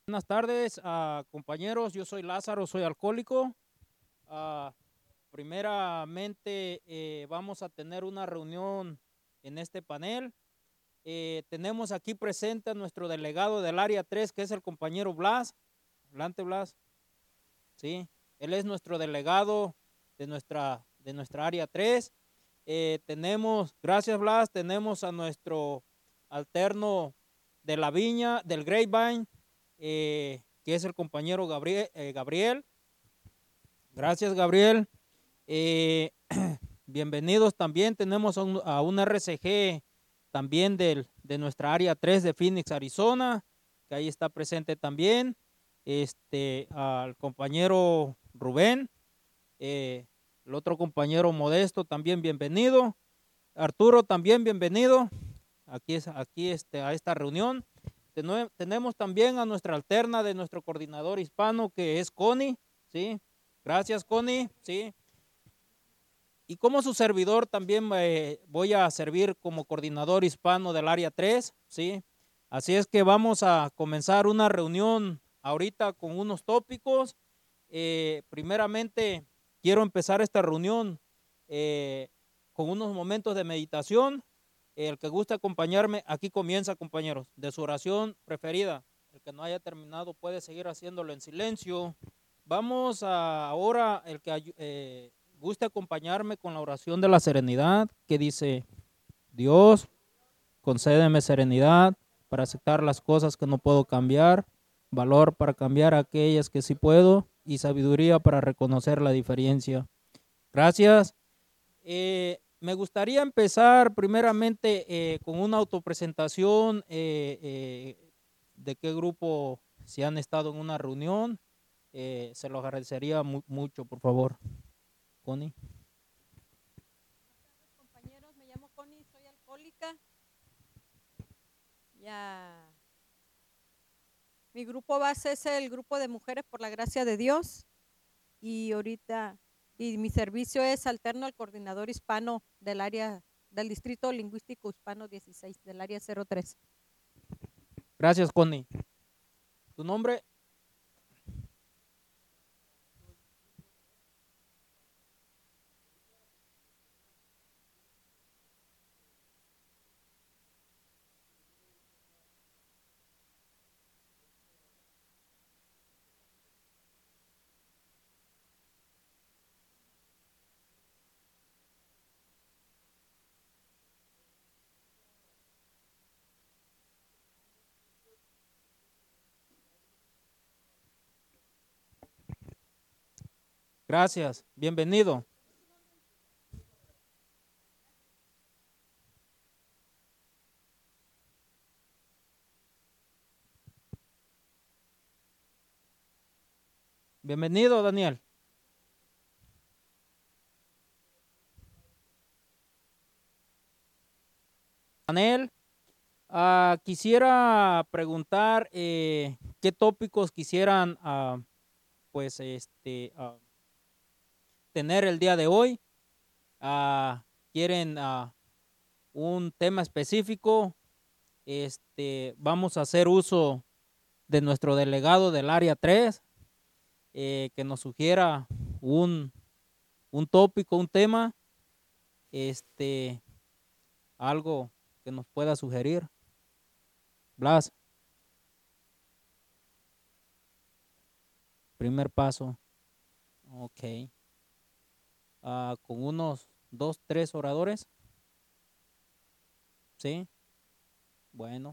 Buenas tardes, compañeros. Yo soy Lázaro, soy alcohólico. Ah, Primeramente, vamos a tener una reunión en este panel. Tenemos aquí presente a nuestro delegado del área 3, que es el compañero Blas. Adelante, Blas. Sí, él es nuestro delegado de nuestra área 3. Gracias, Blas, tenemos a nuestro alterno de la viña, del Grapevine, que es el compañero Gabriel. Gracias, Gabriel. Eh, Bienvenidos también. Tenemos a un RCG también de nuestra área 3 de Phoenix, Arizona, que ahí está presente también. Al compañero Rubén, eh, el otro compañero Modesto también bienvenido. Arturo también bienvenido a esta reunión. Tenemos también a nuestra alterna de nuestro coordinador hispano, que es Connie, ¿sí? Gracias, Connie, ¿sí? Y como su servidor también voy a servir como coordinador hispano del área 3, ¿sí? Así es que vamos a comenzar una reunión ahorita con unos tópicos. Primeramente, quiero empezar esta reunión eh, con unos momentos de meditación. El que guste acompañarme, aquí comienza, compañeros, de su oración preferida. El que no haya terminado puede seguir haciéndolo en silencio. Vamos ahora, el que guste acompañarme con la oración de la serenidad, que dice: Dios, concédeme serenidad para aceptar las cosas que no puedo cambiar, valor para cambiar aquellas que sí puedo y sabiduría para reconocer la diferencia. Gracias. Me gustaría empezar primeramente con una autopresentación de qué grupo, si han estado en una reunión. Se lo agradecería mucho, por favor. Connie. Compañeros, me llamo Connie, soy alcohólica. Ya, mi grupo base es el grupo de mujeres por la gracia de Dios y mi servicio es alterno al coordinador hispano del área del Distrito Lingüístico Hispano 16 del área 03. Gracias, Connie. ¿Tu nombre? Gracias. Bienvenido. Bienvenido, Daniel. Daniel, quisiera preguntar qué tópicos quisieran pues tener el día de hoy. ¿Quieren un tema específico? Vamos a hacer uso de nuestro delegado del área 3, que nos sugiera un, un tópico, un tema, este, algo que nos pueda sugerir. Blas, primer paso. Ok. Con unos dos, tres oradores. Sí. Bueno,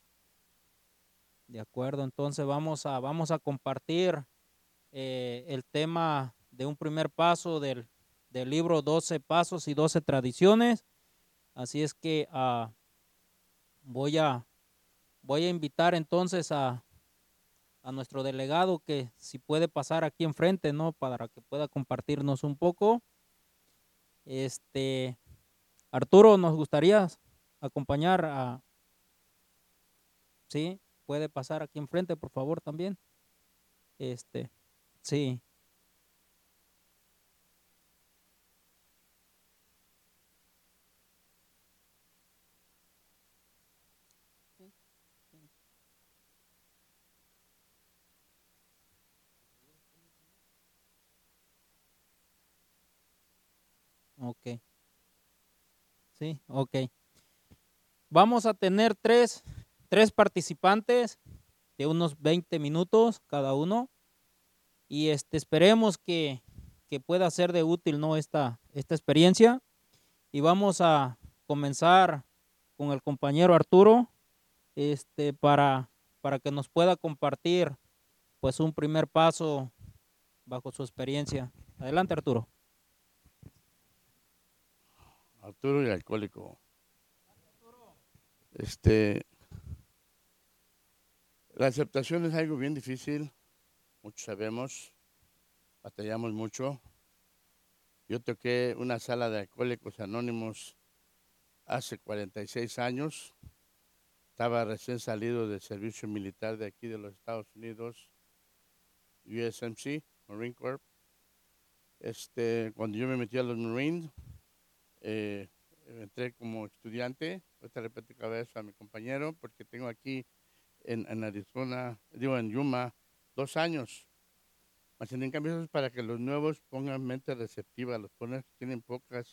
de acuerdo. Entonces vamos a compartir el tema de un primer paso del libro 12 Pasos y 12 Tradiciones. Así es que voy a, voy a invitar entonces a nuestro delegado, que si puede pasar aquí enfrente, ¿no? Para que pueda compartirnos un poco. Este, Arturo, nos gustaría acompañar sí, puede pasar aquí enfrente, por favor, también. Este, sí. Ok. Sí, ok. Vamos a tener tres participantes de unos 20 minutos cada uno. Y esperemos que pueda ser de útil, ¿no? esta experiencia. Y vamos a comenzar con el compañero Arturo, para que nos pueda compartir pues un primer paso bajo su experiencia. Adelante, Arturo. Arturo y alcohólico. Este, la aceptación es algo bien difícil, muchos sabemos, batallamos mucho. Yo toqué una sala de alcohólicos anónimos hace 46 años. Estaba recién salido del servicio militar de aquí de los Estados Unidos, USMC, Marine Corps. Cuando yo me metí a los Marines, entré como estudiante. Ahorita le platico a mi compañero, porque tengo aquí en Arizona, en Yuma, 2 años. Mas en cambio eso es para que los nuevos pongan mente receptiva, los ponen que tienen pocos,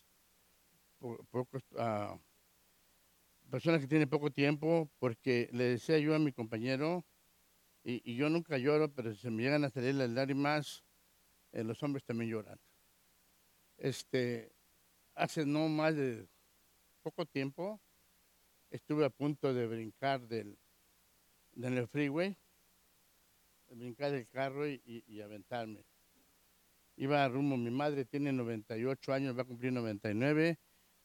personas que tienen poco tiempo, porque le decía yo a mi compañero, y yo nunca lloro, pero si se me llegan a salir las lágrimas, los hombres también lloran. Hace no más de poco tiempo, estuve a punto de brincar del freeway, de brincar del carro y aventarme. Iba a rumbo, mi madre tiene 98 años, va a cumplir 99,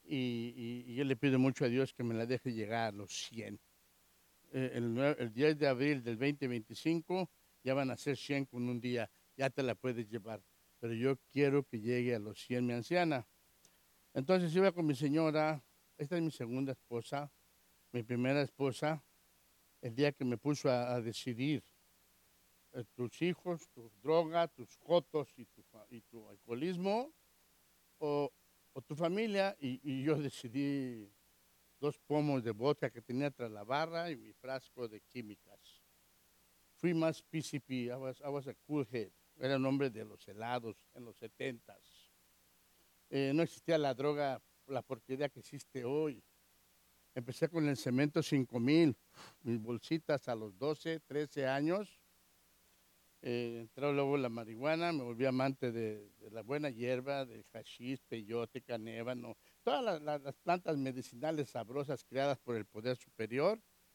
y yo le pido mucho a Dios que me la deje llegar a los 100. El 10 de abril del 2025 ya van a ser 100 con un día, ya te la puedes llevar, pero yo quiero que llegue a los 100 mi anciana. Entonces iba con mi señora, esta es mi segunda esposa, mi primera esposa, el día que me puso a decidir tus hijos, tu droga, tus jotos y tu alcoholismo, o tu familia, y yo decidí 2 pomos de vodka que tenía tras la barra y mi frasco de químicas. Fui más PCP, I was a cool head, era un hombre de los helados en los 70s. No existía la droga, la porquería que existe hoy. Empecé con el cemento 5000, mis bolsitas a los 12, 13 años. Entró luego la marihuana, me volví amante de la buena hierba, del hashish, peyote, canébano, todas las plantas medicinales sabrosas creadas por el poder superior.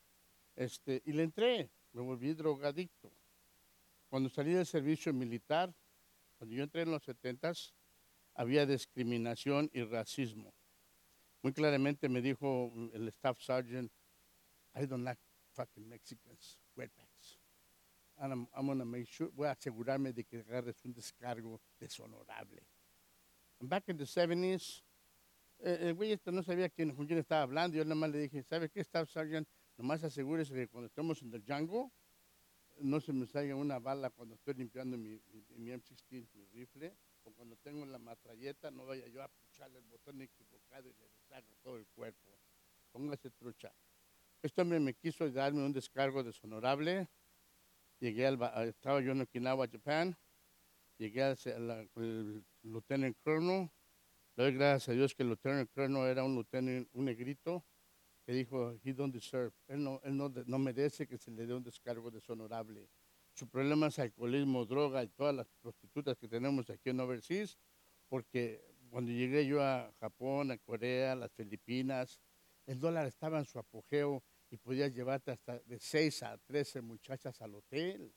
Y le entré, me volví drogadicto. Cuando salí del servicio militar, cuando yo entré en los 70s, había discriminación y racismo. Muy claramente me dijo el staff sergeant, I don't like fucking Mexicans, wetbacks. And I'm gonna make sure, voy a asegurarme de que agarres un descargo deshonorable. And back in the 70s, el güey no sabía con quién estaba hablando. Yo nada más le dije, ¿sabe qué, Staff Sergeant? Nomás asegúrese que cuando estemos en el Django, no se me salga una bala cuando estoy limpiando mi M16, mi rifle, o cuando tengo la matralleta, no vaya yo a pucharle el botón equivocado y le deshaga todo el cuerpo. Póngase trucha. Este hombre me quiso darme un descargo deshonorable. Llegué estaba yo en Okinawa, Japón. Llegué con el lieutenant colonel. Le doy gracias a Dios que el lieutenant colonel era un negrito, que dijo, he don't deserve, él no merece que se le dé un descargo deshonorable. Su problema es alcoholismo, droga y todas las prostitutas que tenemos aquí en Overseas, porque cuando llegué yo a Japón, a Corea, a las Filipinas, el dólar estaba en su apogeo y podías llevarte hasta de 6 a 13 muchachas al hotel.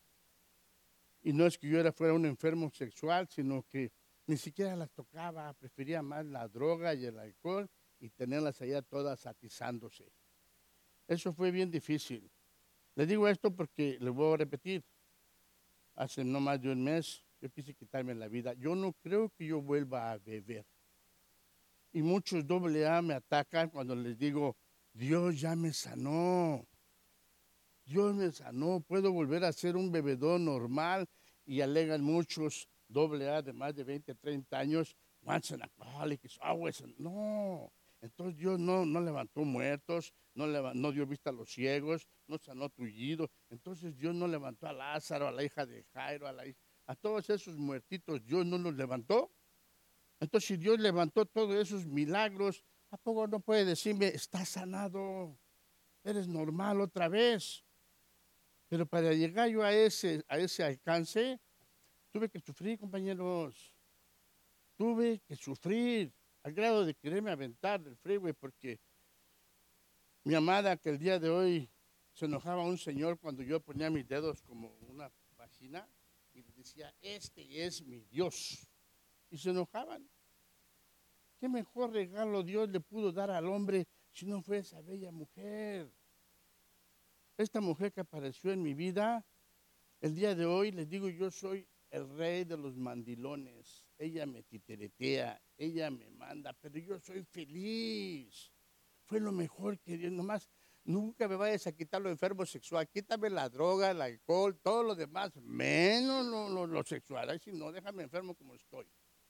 Y no es que yo fuera un enfermo sexual, sino que ni siquiera las tocaba, prefería más la droga y el alcohol y tenerlas allá todas atizándose. Eso fue bien difícil. Le digo esto porque le voy a repetir. Hace no más de un mes yo quise quitarme la vida. Yo no creo que yo vuelva a beber. Y muchos AA me atacan cuando les digo, Dios ya me sanó. Dios me sanó, puedo volver a ser un bebedor normal. Y alegan muchos AA de más de 20, 30 años, once an alcoholic is always no. Entonces Dios no levantó muertos, no dio vista a los ciegos, no sanó tullidos. Entonces Dios no levantó a Lázaro, a la hija de Jairo, a todos esos muertitos, Dios no los levantó. Entonces, si Dios levantó todos esos milagros, ¿a poco no puede decirme, estás sanado, eres normal otra vez? Pero para llegar yo a ese alcance, tuve que sufrir, compañeros. Tuve que sufrir al grado de quererme aventar del freeway porque mi amada, que el día de hoy se enojaba un señor cuando yo ponía mis dedos como una vagina y le decía, este es mi Dios. Y se enojaban. ¿Qué mejor regalo Dios le pudo dar al hombre si no fue esa bella mujer? Esta mujer que apareció en mi vida, el día de hoy les digo, yo soy el rey de los mandilones. Ella me titeretea, ella me manda, pero yo soy feliz. Fue lo mejor que Dios, nomás, nunca me vayas a quitar lo enfermo sexual, quítame la droga, el alcohol, todo lo demás, menos lo sexual. Ay, si no, déjame enfermo como estoy.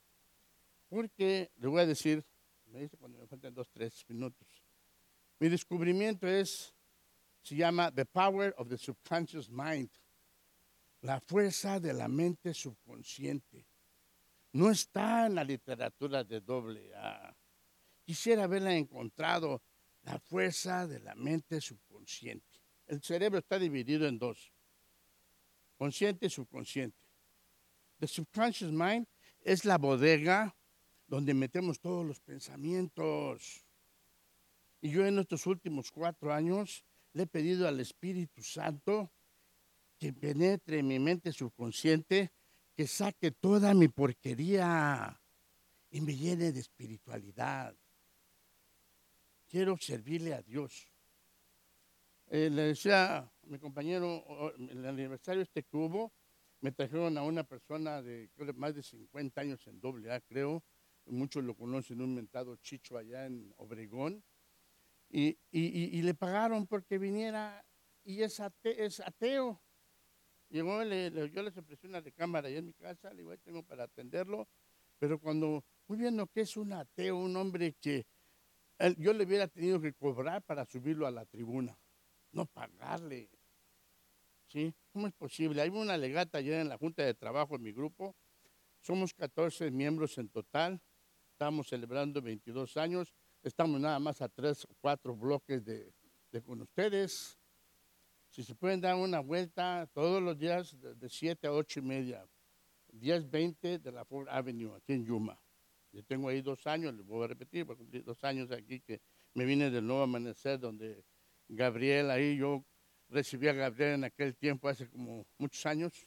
Porque, le voy a decir, me dice cuando me faltan 2, 3 minutos, mi descubrimiento se llama The Power of the Subconscious Mind, la fuerza de la mente subconsciente. No está en la literatura de AA. Quisiera haberla encontrado, la fuerza de la mente subconsciente. El cerebro está dividido en dos, consciente y subconsciente. The subconscious mind es la bodega donde metemos todos los pensamientos. Y yo en estos últimos 4 años le he pedido al Espíritu Santo que penetre en mi mente subconsciente, que saque toda mi porquería y me llene de espiritualidad. Quiero servirle a Dios. Le decía a mi compañero, el aniversario que hubo, me trajeron a una persona de más de 50 años en AA, creo. Muchos lo conocen, un mentado Chicho allá en Obregón. Y le pagaron porque viniera y es ateo. Llegó, yo les ofrecí una recámara allá en mi casa, le digo, ahí tengo para atenderlo. Pero cuando muy bien lo que es un ateo, un hombre que yo le hubiera tenido que cobrar para subirlo a la tribuna, no pagarle. ¿Sí? ¿Cómo es posible? Hay una legata ayer en la Junta de Trabajo en mi grupo. Somos 14 miembros en total. Estamos celebrando 22 años. Estamos nada más a 3 o 4 bloques de con ustedes. Si se pueden dar una vuelta todos los días de 7 a 8 y media, 10:20 de la Ford Avenue, aquí en Yuma. Yo tengo ahí 2 años, les voy a repetir, voy a cumplir 2 años aquí que me vine del Nuevo Amanecer, donde Gabriel, ahí yo recibí a Gabriel en aquel tiempo, hace como muchos años.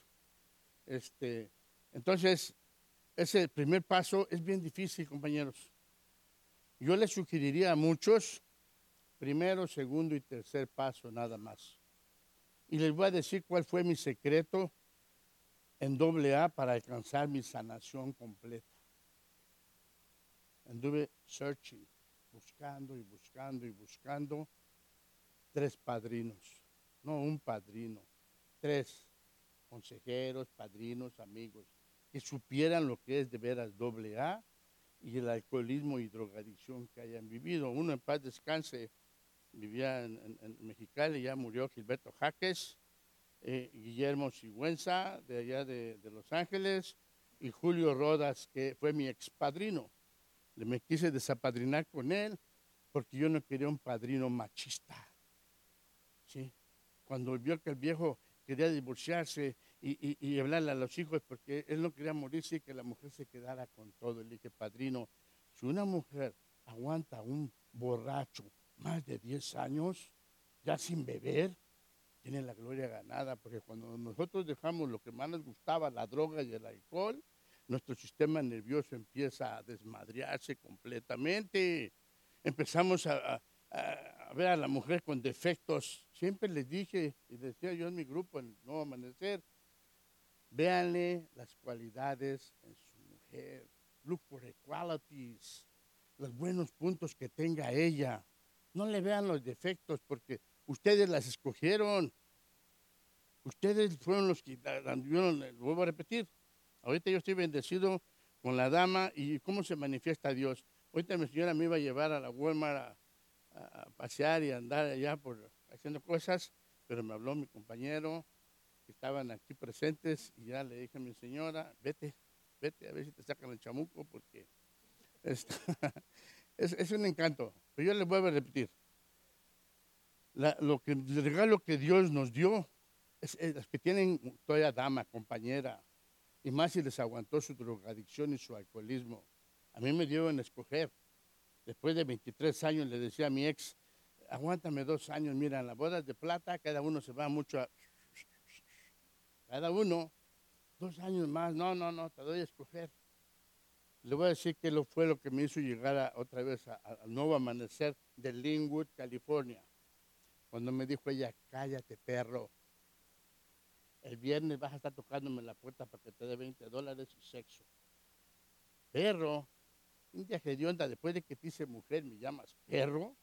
Entonces, ese primer paso es bien difícil, compañeros. Yo les sugeriría a muchos, primero, segundo y tercer paso, nada más. Y les voy a decir cuál fue mi secreto en AA para alcanzar mi sanación completa. Anduve searching, buscando y buscando y buscando 3 padrinos, no un padrino, 3 consejeros, padrinos, amigos, que supieran lo que es de veras AA y el alcoholismo y drogadicción que hayan vivido. Uno en paz descanse, vivía en Mexicali, ya murió Gilberto Jaques, Guillermo Sigüenza, de allá de Los Ángeles, y Julio Rodas, que fue mi expadrino. Me quise desapadrinar con él porque yo no quería un padrino machista. ¿Sí? Cuando vio que el viejo quería divorciarse y hablarle a los hijos porque él no quería morirse y que la mujer se quedara con todo. Le dije, padrino, si una mujer aguanta a un borracho más de 10 años, ya sin beber, tiene la gloria ganada, porque cuando nosotros dejamos lo que más nos gustaba, la droga y el alcohol, nuestro sistema nervioso empieza a desmadrearse completamente. Empezamos a ver a la mujer con defectos. Siempre les dije, y decía yo en mi grupo, en el Nuevo Amanecer, véanle las cualidades en su mujer. Look for the qualities, los buenos puntos que tenga ella. No le vean los defectos porque ustedes las escogieron. Ustedes fueron los que, yo lo vuelvo a repetir, ahorita yo estoy bendecido con la dama y cómo se manifiesta Dios. Ahorita mi señora me iba a llevar a la Walmart a pasear y a andar allá haciendo cosas, pero me habló mi compañero, que estaban aquí presentes, y ya le dije a mi señora, vete a ver si te sacan el chamuco, porque Es, es un encanto. Pero yo les vuelvo a repetir. El regalo que Dios nos dio es los que tienen todavía dama, compañera, y más si les aguantó su drogadicción y su alcoholismo. A mí me dio en escoger. Después de 23 años le decía a mi ex, aguántame 2 años, mira, en las bodas de plata cada uno se va mucho a... Cada uno, 2 años más, no, te doy a escoger. Le voy a decir que fue lo que me hizo llegar otra vez al nuevo amanecer de Linwood, California. Cuando me dijo ella, cállate perro, el viernes vas a estar tocándome la puerta para que te dé $20 y sexo. Perro, India hedionda, después de que te hice mujer, me llamas perro.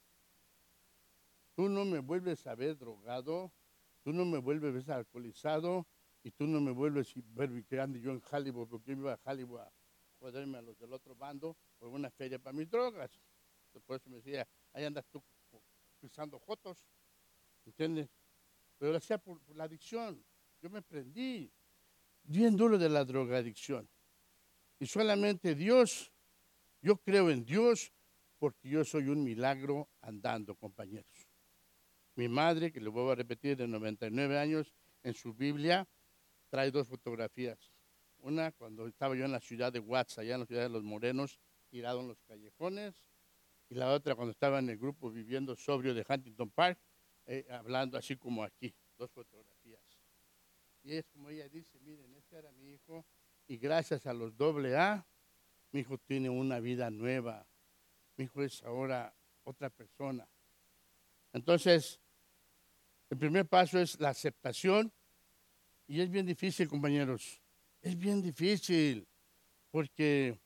Tú no me vuelves a ver drogado, tú no me vuelves a ver alcoholizado y tú no me vuelves a ver que ande yo en Hollywood, porque yo me iba a Hollywood a joderme a los del otro bando por una feria para mis drogas. Entonces, por eso me decía, ahí andas tú pisando jotos, ¿entiendes? Pero lo hacía por la adicción. Yo me prendí bien duro de la drogadicción. Y solamente Dios, yo creo en Dios porque yo soy un milagro andando, compañeros. Mi madre, que le voy a repetir, de 99 años, en su Biblia trae 2 fotografías. Una cuando estaba yo en la ciudad de Watts, allá en la ciudad de Los Morenos, tirado en los callejones. Y la otra cuando estaba en el grupo viviendo sobrio de Huntington Park, hablando así como aquí, 2 fotografías. Y es como ella dice, miren, este era mi hijo, y gracias a los AA, mi hijo tiene una vida nueva. Mi hijo es ahora otra persona. Entonces, el primer paso es la aceptación, y es bien difícil, compañeros. Es bien difícil, porque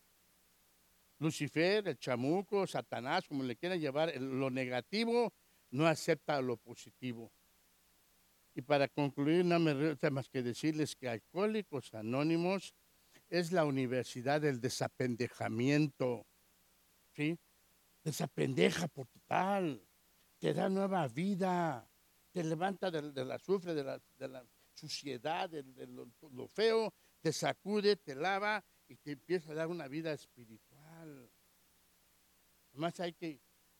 Lucifer, el chamuco, Satanás, como le quieran llevar, lo negativo no acepta lo positivo. Y para concluir, no me resta más que decirles que Alcohólicos Anónimos es la universidad del desapendejamiento, ¿sí? Desapendeja por total, te da nueva vida, te levanta del azufre, de la suciedad, de lo feo, te sacude, te lava y te empieza a dar una vida espiritual. Además hay que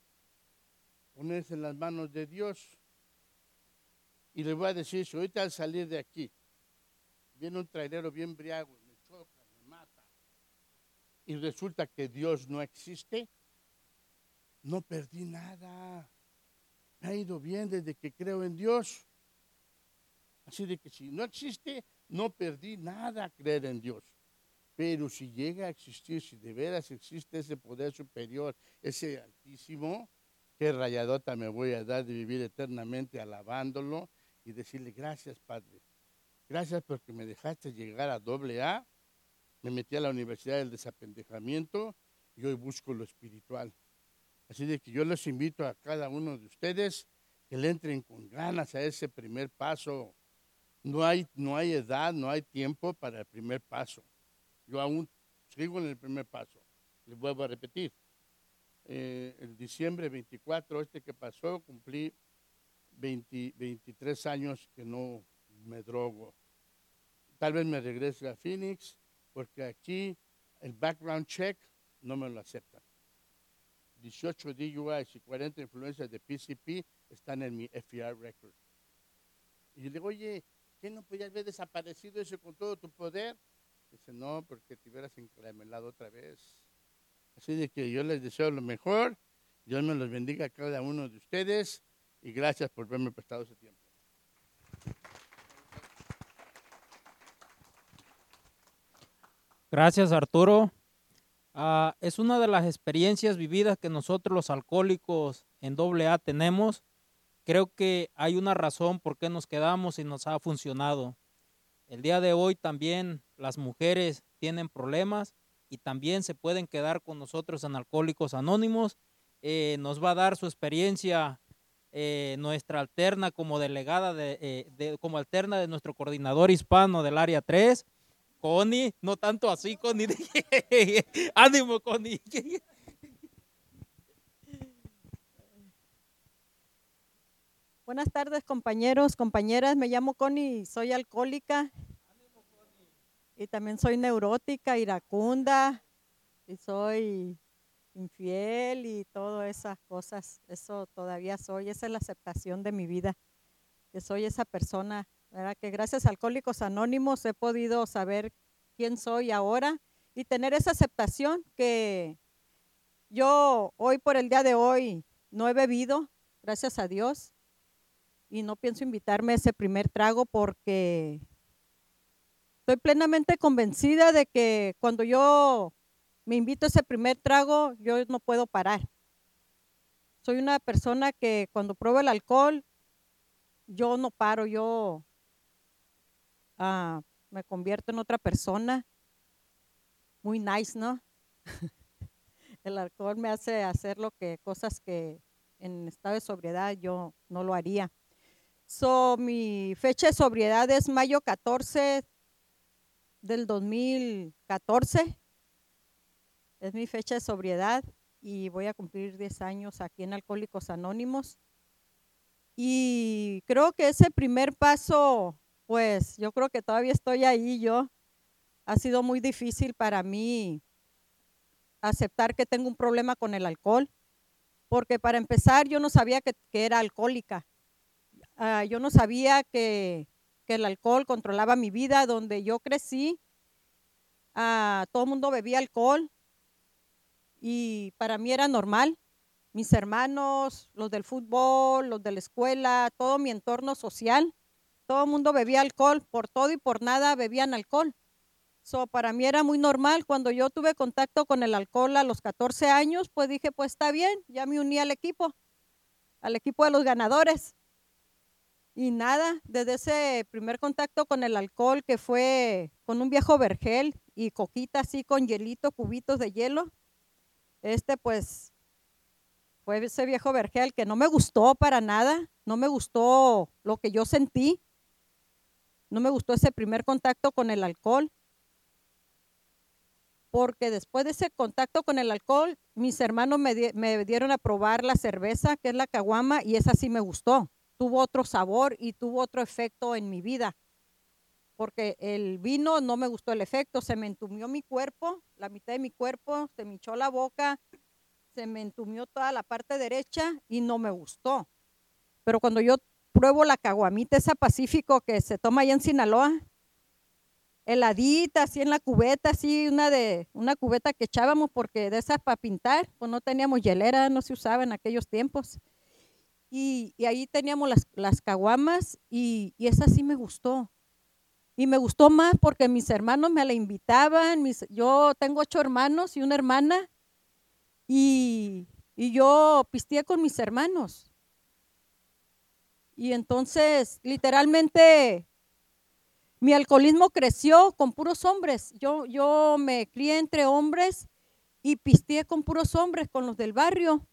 ponerse en las manos de Dios. Y le voy a decir, si ahorita al salir de aquí, viene un trailero bien briago, me choca, me mata, y resulta que Dios no existe, no perdí nada. Me ha ido bien desde que creo en Dios. Así de que si no existe, no perdí nada creer en Dios. Pero si llega a existir, si de veras existe ese poder superior, ese altísimo, qué rayadota me voy a dar de vivir eternamente alabándolo y decirle gracias, Padre. Gracias porque me dejaste llegar a AA, me metí a la Universidad del Desapendejamiento y hoy busco lo espiritual. Así de que yo los invito a cada uno de ustedes que le entren con ganas a ese primer paso. No hay edad, no hay tiempo para el primer paso. Yo aún sigo en el primer paso. Les vuelvo a repetir. El diciembre 24, que pasó, cumplí 23 años que no me drogo. Tal vez me regrese a Phoenix porque aquí el background check no me lo aceptan. 18 DUIs y 40 influencias de PCP están en mi FER record. Y yo le digo, oye, ¿qué no podías haber desaparecido eso con todo tu poder? Dice, no, porque te hubieras encaramelado otra vez. Así de que yo les deseo lo mejor. Dios me los bendiga a cada uno de ustedes y gracias por haberme prestado ese tiempo. Gracias, Arturo. Es una de las experiencias vividas que nosotros los alcohólicos en AA tenemos. Creo que hay una razón por qué nos quedamos y nos ha funcionado. El día de hoy también las mujeres tienen problemas y también se pueden quedar con nosotros en Alcohólicos Anónimos. Nos va a dar su experiencia nuestra alterna como delegada, como alterna de nuestro coordinador hispano del área 3. Connie, no tanto así, Connie. Ánimo, Connie. Buenas tardes, compañeros, compañeras. Me llamo Connie, soy alcohólica y también soy neurótica, iracunda, y soy infiel y todas esas cosas. Eso todavía soy, esa es la aceptación de mi vida, que soy esa persona, ¿verdad? Que gracias a Alcohólicos Anónimos he podido saber quién soy ahora y tener esa aceptación que yo hoy por el día de hoy no he bebido, gracias a Dios, y no pienso invitarme a ese primer trago porque estoy plenamente convencida de que cuando yo me invito a ese primer trago, yo no puedo parar. Soy una persona que cuando pruebo el alcohol, yo no paro, yo me convierto en otra persona, muy nice, ¿no? El alcohol me hace hacer cosas que en estado de sobriedad yo no lo haría. Mi fecha de sobriedad es mayo 14 del 2014. Es mi fecha de sobriedad y voy a cumplir 10 años aquí en Alcohólicos Anónimos. Y creo que ese primer paso, pues yo creo que todavía estoy ahí yo. Ha sido muy difícil para mí aceptar que tengo un problema con el alcohol, porque para empezar yo no sabía que era alcohólica. Yo no sabía que el alcohol controlaba mi vida. Donde yo crecí, todo el mundo bebía alcohol y para mí era normal. Mis hermanos, los del fútbol, los de la escuela, todo mi entorno social, todo el mundo bebía alcohol, por todo y por nada bebían alcohol. Para mí era muy normal. Cuando yo tuve contacto con el alcohol a los 14 años, pues dije, pues está bien, ya me uní al equipo de los ganadores. Y nada, desde ese primer contacto con el alcohol, que fue con un viejo vergel y coquita así con hielito, cubitos de hielo, pues fue ese viejo vergel que no me gustó para nada, no me gustó lo que yo sentí, no me gustó ese primer contacto con el alcohol, porque después de ese contacto con el alcohol, mis hermanos me dieron a probar la cerveza, que es la caguama, y esa sí me gustó. Tuvo otro sabor y tuvo otro efecto en mi vida, porque el vino no me gustó el efecto, se me entumió mi cuerpo, la mitad de mi cuerpo, se me hinchó la boca, se me entumió toda la parte derecha y no me gustó. Pero cuando yo pruebo la caguamita esa Pacífico que se toma allá en Sinaloa, heladita, así en la cubeta, así una cubeta que echábamos, porque de esas para pintar, pues no teníamos hielera, no se usaba en aquellos tiempos. Y ahí teníamos las caguamas y esa sí me gustó. Y me gustó más porque mis hermanos me la invitaban. Yo tengo 8 hermanos y una hermana, y yo pisteé con mis hermanos. Y entonces, literalmente, mi alcoholismo creció con puros hombres. Yo me crié entre hombres y pisteé con puros hombres, con los del barrio.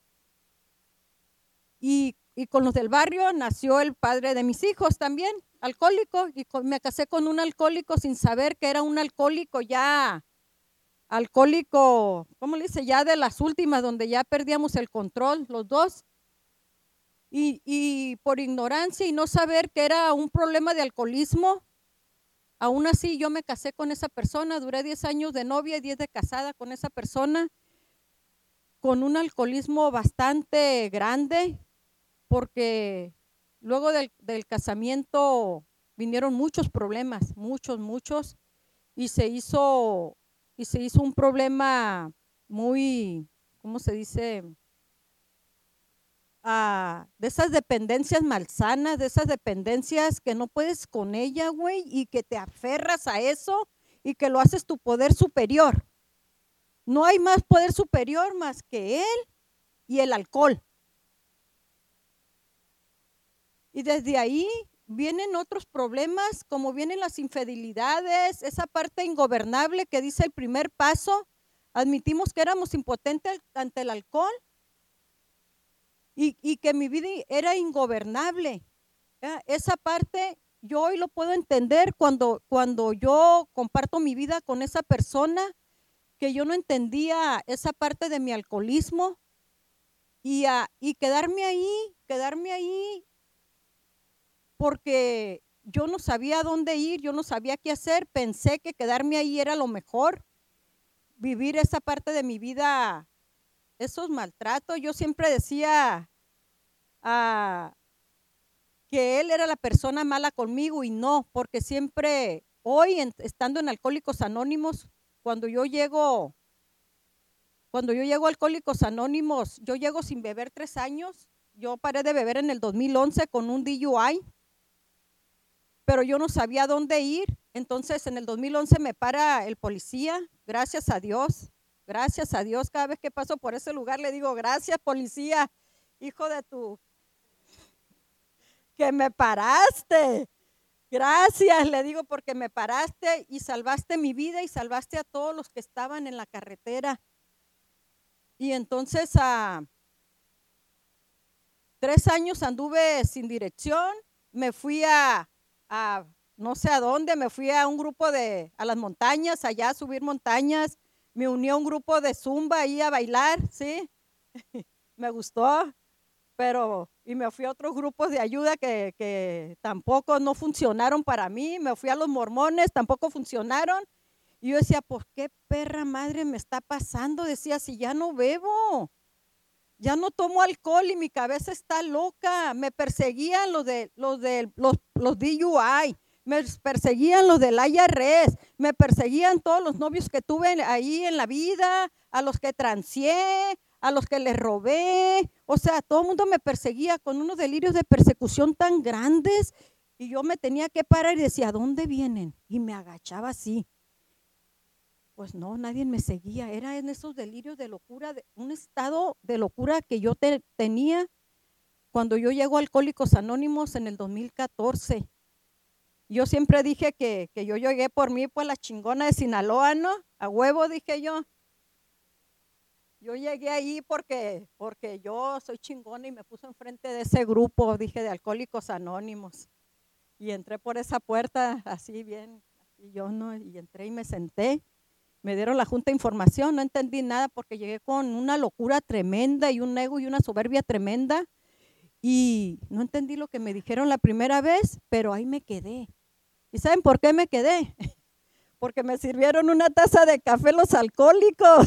Y con los del barrio nació el padre de mis hijos también, alcohólico, y me casé con un alcohólico sin saber que era un alcohólico ya, alcohólico, ¿cómo le dice? Ya de las últimas, donde ya perdíamos el control los dos. Y por ignorancia y no saber que era un problema de alcoholismo, aún así yo me casé con esa persona, duré 10 años de novia y 10 de casada con esa persona, con un alcoholismo bastante grande, porque luego del casamiento vinieron muchos problemas, muchos, y se hizo un problema muy, ¿cómo se dice? De esas dependencias malsanas, de esas dependencias que no puedes con ella, güey, y que te aferras a eso y que lo haces tu poder superior. No hay más poder superior más que él y el alcohol. Y desde ahí vienen otros problemas, como vienen las infidelidades, esa parte ingobernable que dice el primer paso. Admitimos que éramos impotentes ante el alcohol y que mi vida era ingobernable. Esa parte yo hoy lo puedo entender cuando yo comparto mi vida con esa persona, que yo no entendía esa parte de mi alcoholismo, y quedarme ahí porque yo no sabía a dónde ir, yo no sabía qué hacer, pensé que quedarme ahí era lo mejor. vivir esa parte de mi vida, esos maltratos. Yo siempre decía que él era la persona mala conmigo y no, porque siempre, hoy estando en Alcohólicos Anónimos, cuando yo llego a Alcohólicos Anónimos, yo llego sin beber 3 años. Yo paré de beber en el 2011 con un DUI, pero yo no sabía dónde ir. Entonces en el 2011 me para el policía, gracias a Dios, cada vez que paso por ese lugar le digo, gracias policía, hijo de tu, que me paraste. Gracias, le digo, porque me paraste y salvaste mi vida y salvaste a todos los que estaban en la carretera. Y entonces 3 años anduve sin dirección, me fui a no sé a dónde, me fui a un grupo a las montañas, allá a subir montañas, me uní a un grupo de zumba ahí a bailar, ¿sí? Me gustó, y me fui a otros grupos de ayuda que tampoco no funcionaron para mí, me fui a los mormones, tampoco funcionaron. Y yo decía, pues qué perra madre me está pasando, decía, si ya no bebo, ya no tomo alcohol y mi cabeza está loca. Me perseguían los DUI, me perseguían los del IRS, me perseguían todos los novios que tuve ahí en la vida, a los que transeé, a los que les robé. O sea, todo el mundo me perseguía con unos delirios de persecución tan grandes y yo me tenía que parar y decía, ¿a dónde vienen? Y me agachaba así. Pues no, nadie me seguía, era en esos delirios de locura, un estado de locura que yo tenía cuando yo llego a Alcohólicos Anónimos en el 2014. Yo siempre dije que yo llegué por mí, pues la chingona de Sinaloa, ¿no? A huevo, dije yo. Yo llegué ahí porque yo soy chingona y me puse enfrente de ese grupo, dije, de Alcohólicos Anónimos. Y entré por esa puerta así bien, así yo, ¿no? Y entré y me senté. Me dieron la junta de información, no entendí nada porque llegué con una locura tremenda y un ego y una soberbia tremenda y no entendí lo que me dijeron la primera vez, pero ahí me quedé. ¿Y saben por qué me quedé? Porque me sirvieron una taza de café los alcohólicos.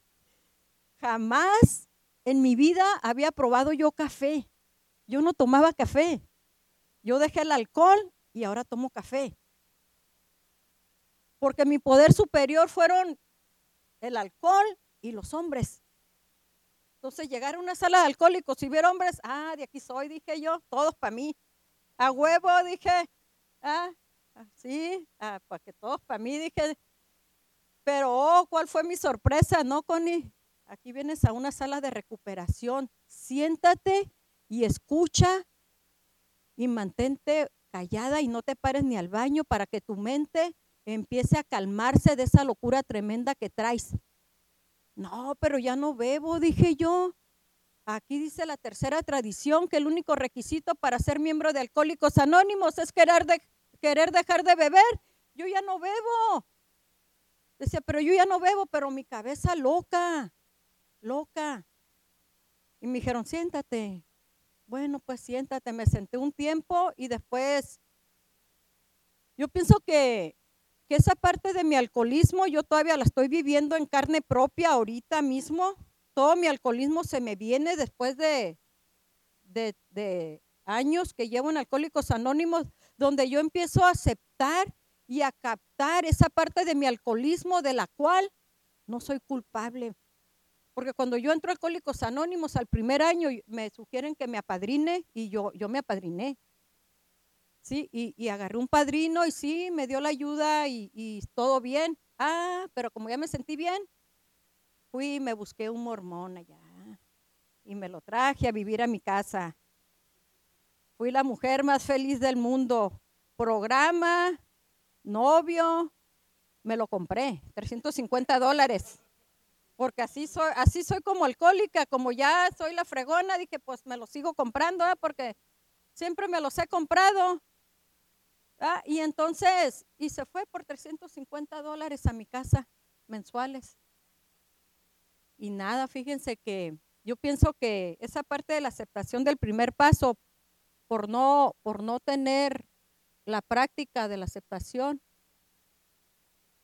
Jamás en mi vida había probado yo café. Yo no tomaba café. Yo dejé el alcohol y ahora tomo café. Porque mi poder superior fueron el alcohol y los hombres. Entonces llegar a una sala de alcohólicos y ver hombres, de aquí soy, dije yo, todos para mí. A huevo, dije, sí, para que todos para mí, dije. Pero, ¿cuál fue mi sorpresa? No, Connie, aquí vienes a una sala de recuperación, siéntate y escucha y mantente callada y no te pares ni al baño para que tu mente empiece a calmarse de esa locura tremenda que traes. No, pero ya no bebo, dije yo. Aquí dice la tercera tradición que el único requisito para ser miembro de Alcohólicos Anónimos es querer dejar de beber. Yo ya no bebo. Decía, pero yo ya no bebo, pero mi cabeza loca. Y me dijeron, siéntate. Bueno, pues siéntate. Me senté un tiempo y después, yo pienso que esa parte de mi alcoholismo yo todavía la estoy viviendo en carne propia ahorita mismo. Todo mi alcoholismo se me viene después de años que llevo en Alcohólicos Anónimos, donde yo empiezo a aceptar y a captar esa parte de mi alcoholismo de la cual no soy culpable. Porque cuando yo entro a Alcohólicos Anónimos al primer año me sugieren que me apadrine y yo me apadriné. Sí, y agarré un padrino y sí, me dio la ayuda y todo bien. Pero como ya me sentí bien, fui y me busqué un mormón allá y me lo traje a vivir a mi casa. Fui la mujer más feliz del mundo. Programa, novio, me lo compré, $350. Porque así soy como alcohólica, como ya soy la fregona, dije, pues me lo sigo comprando, porque siempre me los he comprado. Y entonces, y se fue por $350 a mi casa mensuales. Y nada, fíjense que yo pienso que esa parte de la aceptación del primer paso, por no tener la práctica de la aceptación,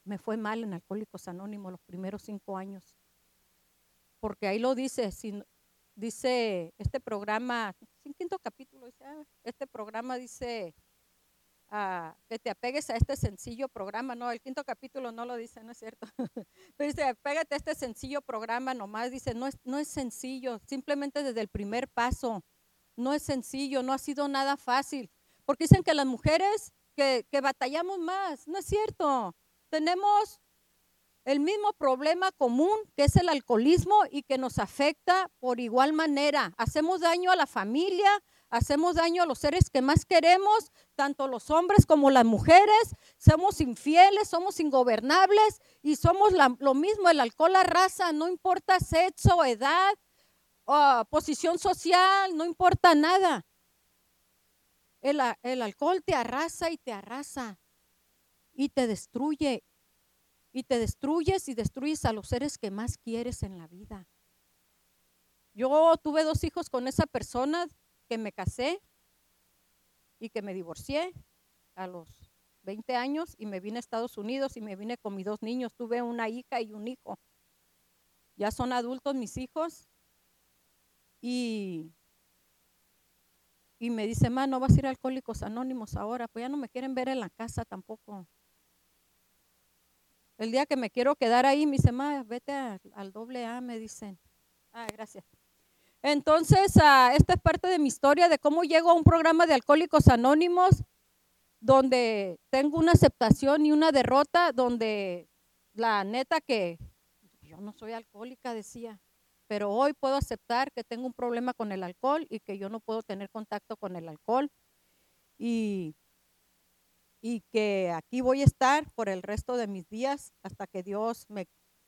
me fue mal en Alcohólicos Anónimos los primeros 5 años. Porque ahí lo dice, dice este programa, en 5.º capítulo, dice, este programa dice que te apegues a este sencillo programa. No, el 5.º capítulo no lo dice, no es cierto. Pero dice, apégate a este sencillo programa nomás. Dice, no es sencillo, simplemente desde el primer paso. No es sencillo, no ha sido nada fácil. Porque dicen que las mujeres que batallamos más, no es cierto. Tenemos el mismo problema común que es el alcoholismo y que nos afecta por igual manera. Hacemos daño a la familia, hacemos daño a los seres que más queremos, tanto los hombres como las mujeres. Somos infieles, somos ingobernables y somos lo mismo. El alcohol arrasa, no importa sexo, edad, posición social, no importa nada. El alcohol te arrasa y te arrasa y te destruye. Y te destruyes y destruyes a los seres que más quieres en la vida. Yo tuve 2 hijos con esa persona que me casé y que me divorcié a los 20 años y me vine a Estados Unidos y me vine con mis 2 niños. Tuve una hija y un hijo. Ya son adultos mis hijos y me dice, ma, ¿no vas a ir a Alcohólicos Anónimos ahora? Pues ya no me quieren ver en la casa tampoco. El día que me quiero quedar ahí, me dice, ma, vete al AA, me dicen. Gracias. Entonces, esta es parte de mi historia de cómo llego a un programa de Alcohólicos Anónimos, donde tengo una aceptación y una derrota, donde la neta que yo no soy alcohólica, decía, pero hoy puedo aceptar que tengo un problema con el alcohol y que yo no puedo tener contacto con el alcohol y que aquí voy a estar por el resto de mis días hasta que Dios me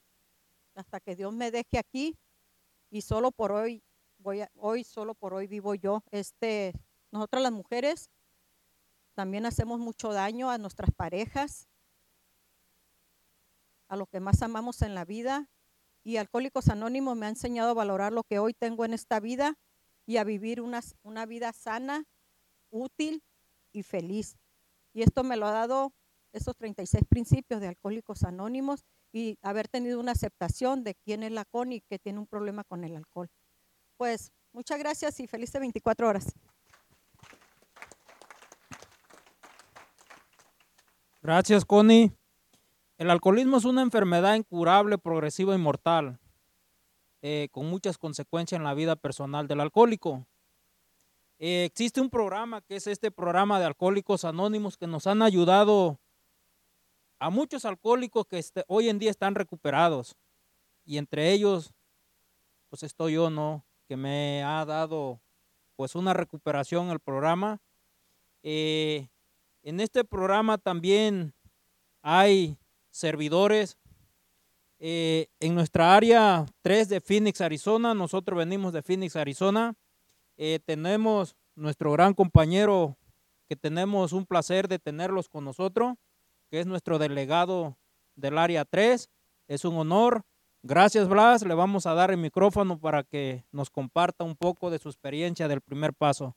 deje aquí y solo por hoy solo por hoy vivo yo. Nosotras las mujeres también hacemos mucho daño a nuestras parejas, a lo que más amamos en la vida, y Alcohólicos Anónimos me ha enseñado a valorar lo que hoy tengo en esta vida y a vivir una vida sana, útil y feliz. Y esto me lo ha dado esos 36 principios de Alcohólicos Anónimos y haber tenido una aceptación de quién es la Connie que tiene un problema con el alcohol. Pues muchas gracias y felices 24 horas. Gracias, Connie. El alcoholismo es una enfermedad incurable, progresiva y mortal, con muchas consecuencias en la vida personal del alcohólico. Existe un programa que es este programa de Alcohólicos Anónimos que nos han ayudado a muchos alcohólicos que hoy en día están recuperados, y entre ellos pues estoy yo, ¿no? Que me ha dado pues una recuperación el programa. En este programa también hay servidores. En nuestra área 3 de Phoenix, Arizona, nosotros venimos de Phoenix, Arizona, tenemos nuestro gran compañero que tenemos un placer de tenerlos con nosotros, que es nuestro delegado del área 3. Es un honor. Gracias, Blas. Le vamos a dar el micrófono para que nos comparta un poco de su experiencia del primer paso.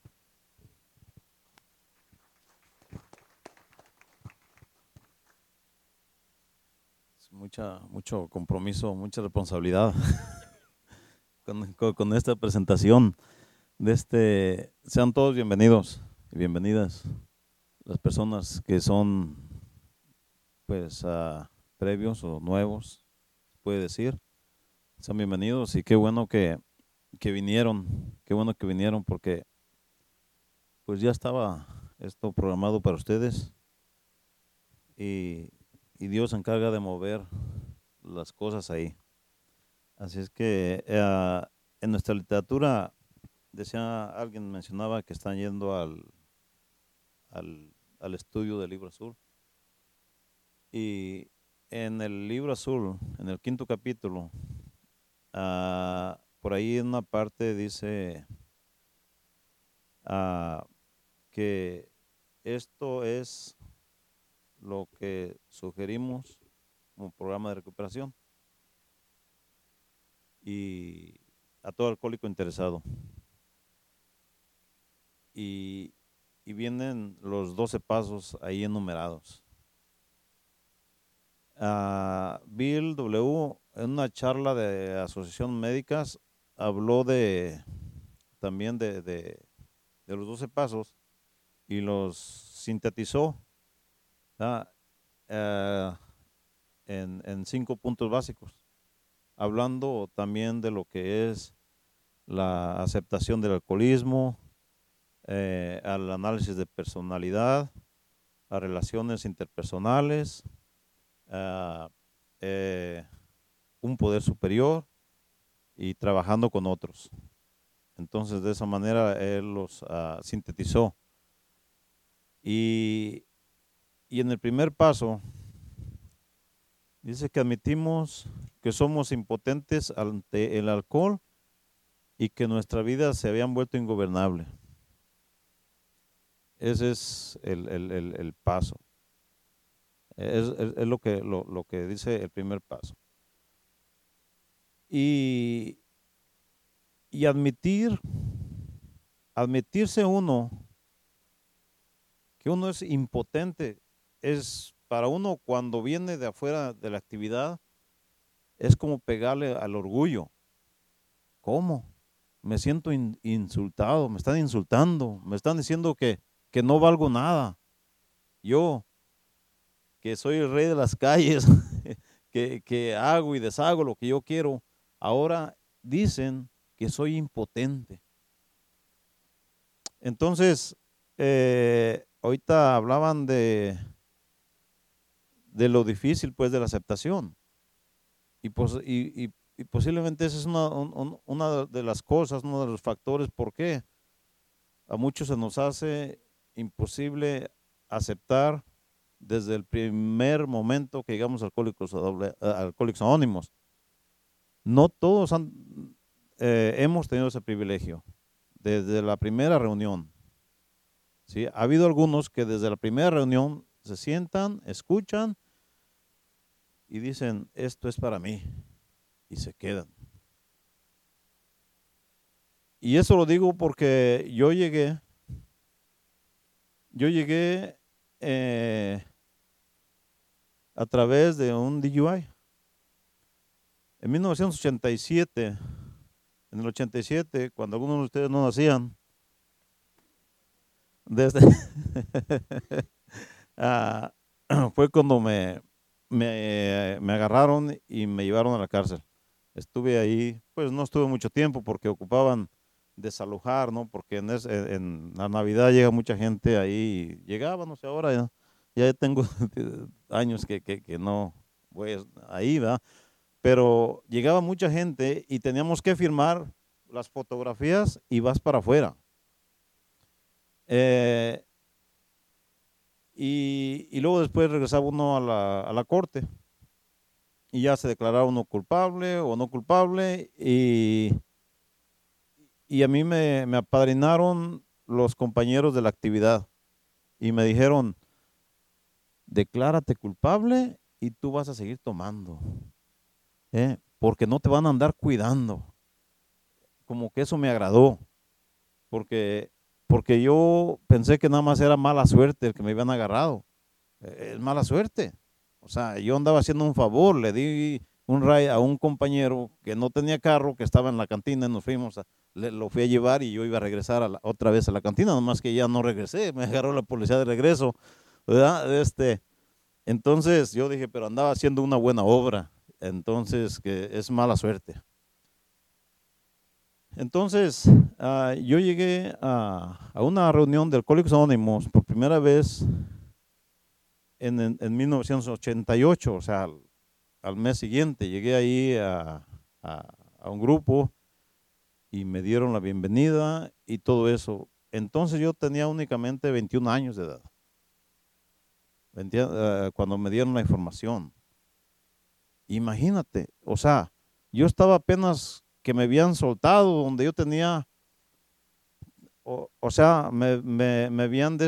Mucho compromiso, mucha responsabilidad con esta presentación. Sean todos bienvenidos y bienvenidas las personas que son pues previos o nuevos, se puede decir. Sean bienvenidos y qué bueno que vinieron, porque pues ya estaba esto programado para ustedes y Dios se encarga de mover las cosas ahí. Así es que en nuestra literatura, alguien mencionaba que están yendo al estudio del libro azul. Y en el libro azul, en el 5.º capítulo, por ahí en una parte dice que esto es lo que sugerimos como programa de recuperación y a todo alcohólico interesado. Y vienen los 12 pasos ahí enumerados. Bill W. en una charla de Asociación Médicas habló también de los 12 pasos y los sintetizó, ¿verdad? En 5 puntos básicos, hablando también de lo que es la aceptación del alcoholismo, al análisis de personalidad, a relaciones interpersonales, un poder superior y trabajando con otros. Entonces, de esa manera él los sintetizó. Y en el primer paso, dice que admitimos que somos impotentes ante el alcohol y que nuestra vida se habían vuelto ingobernable. Ese es el paso. Es lo que dice el primer paso. Y admitirse uno que uno es impotente, es para uno cuando viene de afuera de la actividad, es como pegarle al orgullo. ¿Cómo? Me siento insultado, me están insultando, me están diciendo que no valgo nada. Yo, que soy el rey de las calles, que hago y deshago lo que yo quiero, ahora dicen que soy impotente. Entonces, ahorita hablaban de lo difícil, pues, de la aceptación. Y posiblemente esa es una de las cosas, uno de los factores por qué a muchos se nos hace imposible aceptar desde el primer momento que llegamos a Alcohólicos Anónimos. No todos hemos tenido ese privilegio desde la primera reunión. ¿Sí? Ha habido algunos que desde la primera reunión se sientan, escuchan y dicen, esto es para mí, y se quedan. Y eso lo digo porque yo llegué a través de un DUI. En 1987, en el 87, cuando algunos de ustedes no nacían, fue cuando me agarraron y me llevaron a la cárcel. Estuve ahí, pues no estuve mucho tiempo porque ocupaban desalojar, ¿no? Porque en la Navidad llega mucha gente ahí, llegaba, no sé, ahora ya tengo años que no voy ahí, ¿verdad? Pero llegaba mucha gente y teníamos que firmar las fotografías y vas para afuera. Y luego después regresaba uno a la corte y ya se declaraba uno culpable o no culpable y a mí me apadrinaron los compañeros de la actividad y me dijeron, declárate culpable y tú vas a seguir tomando, porque no te van a andar cuidando. Como que eso me agradó, porque yo pensé que nada más era mala suerte el que me habían agarrado. Es mala suerte. O sea, yo andaba haciendo un favor, le di un ride a un compañero que no tenía carro, que estaba en la cantina y nos fuimos, lo fui a llevar y yo iba a regresar otra vez a la cantina, nomás que ya no regresé, me agarró la policía de regreso, ¿verdad? Entonces yo dije, pero andaba haciendo una buena obra, entonces que es mala suerte. Entonces, yo llegué a una reunión de Alcohólicos Anónimos por primera vez en 1988, o sea, al mes siguiente. Llegué ahí a un grupo y me dieron la bienvenida y todo eso. Entonces yo tenía únicamente 21 años de edad, cuando me dieron la información. Imagínate, o sea, yo estaba apenas que me habían soltado, donde yo tenía, o sea, me habían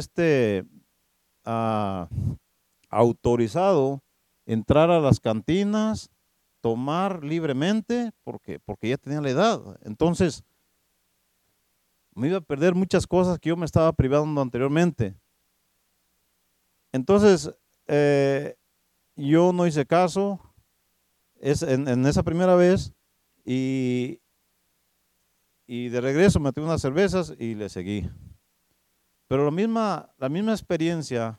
autorizado entrar a las cantinas, tomar libremente, porque ya tenía la edad. Entonces, me iba a perder muchas cosas que yo me estaba privando anteriormente. Entonces, yo no hice caso en esa primera vez y de regreso me tomé unas cervezas y le seguí. Pero la misma experiencia,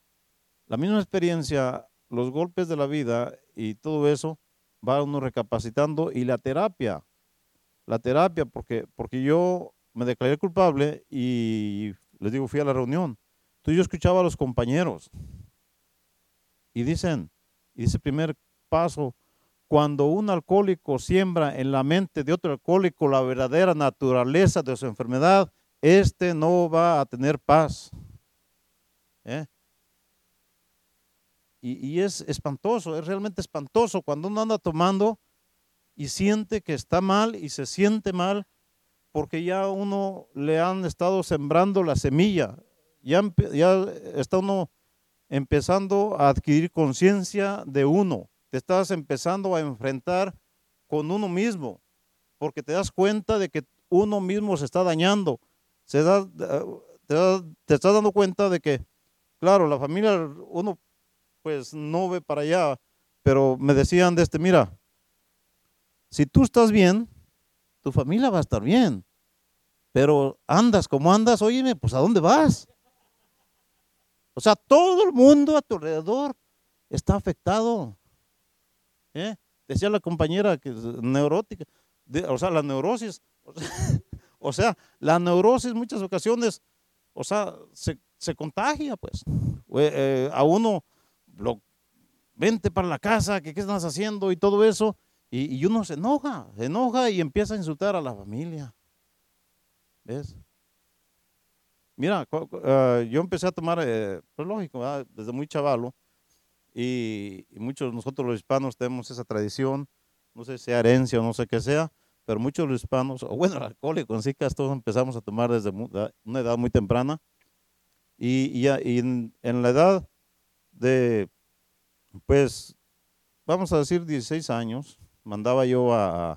los golpes de la vida y todo eso, va uno recapacitando. Y la terapia, porque yo me declaré culpable y les digo, fui a la reunión. Entonces yo escuchaba a los compañeros y dice primer paso, cuando un alcohólico siembra en la mente de otro alcohólico la verdadera naturaleza de su enfermedad, no va a tener paz. ¿Eh? Y es espantoso, es realmente espantoso cuando uno anda tomando y siente que está mal y se siente mal porque ya uno le han estado sembrando la semilla, ya está uno empezando a adquirir conciencia de uno, te estás empezando a enfrentar con uno mismo, porque te das cuenta de que uno mismo se está dañando, te estás dando cuenta de que, claro, la familia, uno pues no ve para allá, pero me decían mira, si tú estás bien, tu familia va a estar bien, pero andas como andas, óyeme, pues ¿a dónde vas? O sea, todo el mundo a tu alrededor está afectado. ¿Eh? Decía la compañera que es neurótica, o sea, la neurosis, o sea, la neurosis muchas ocasiones, o sea, se contagia, pues. A uno lo vente para la casa, que qué estás haciendo y todo eso, y uno se enoja y empieza a insultar a la familia. ¿Ves? Mira, yo empecé a tomar, pues lógico, ¿verdad? Desde muy chavalo, y muchos de nosotros los hispanos tenemos esa tradición, no sé si sea herencia o no sé qué sea, pero muchos de los hispanos, o bueno, el alcohólico en sí, casi todos empezamos a tomar desde una edad muy temprana, y en la edad de, pues, vamos a decir 16 años, mandaba yo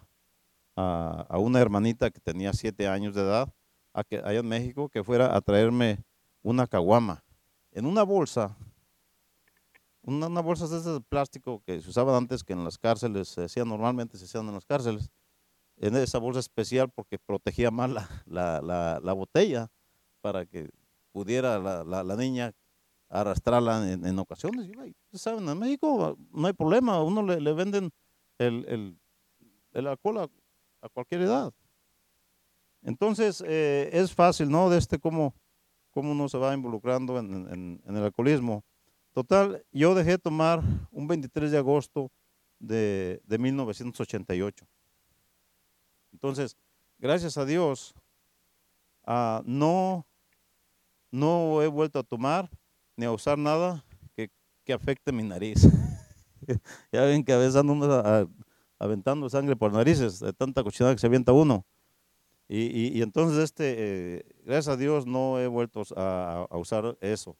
a una hermanita que tenía 7 años de edad, allá en México, que fuera a traerme una caguama en una bolsa, una bolsa de esas de plástico que se usaban antes, que en las cárceles normalmente se hacían en las cárceles, en esa bolsa especial porque protegía más la botella para que pudiera la niña arrastrarla en ocasiones. Y, ustedes saben, en México no hay problema, a uno le venden el alcohol a cualquier edad. Entonces, es fácil, ¿no? Cómo uno se va involucrando en el alcoholismo. Total, yo dejé de tomar un 23 de agosto de 1988. Entonces, gracias a Dios, no he vuelto a tomar ni a usar nada que afecte mi nariz. Ya ven que a veces ando uno aventando sangre por narices, de tanta cochinada que se avienta uno. Y entonces, gracias a Dios, no he vuelto a usar eso.